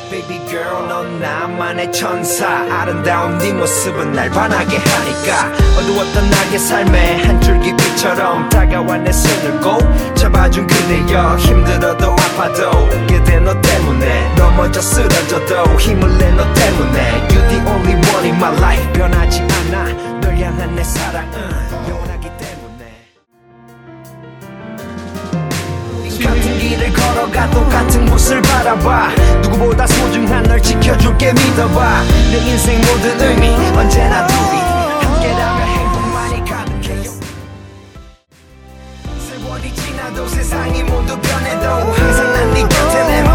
Baby girl 넌 나만의 천사 아름다운 네 모습은 날 반하게 하니까 어두웠던 나의 삶에 한 줄기 빛처럼 다가와 내 손을 꼭 잡아준 그대여 힘들어도 아파도 그대 너 때문에 넘어져 쓰러져도 힘을 내 너 때문에 You're the only one in my life 변하지 않아 널 향한 내 사랑은 영원하기 때문에 같은 길을 걸어가 똑같은 곳을 바라봐 누구보다 소중한 널 지켜줄게 믿어봐 내 인생 모든 의미 언제나 둘이 함께라면 행복만이 가득해요 세월이 지나도 세상이 모두 변해도 항상 난 네 곁에 내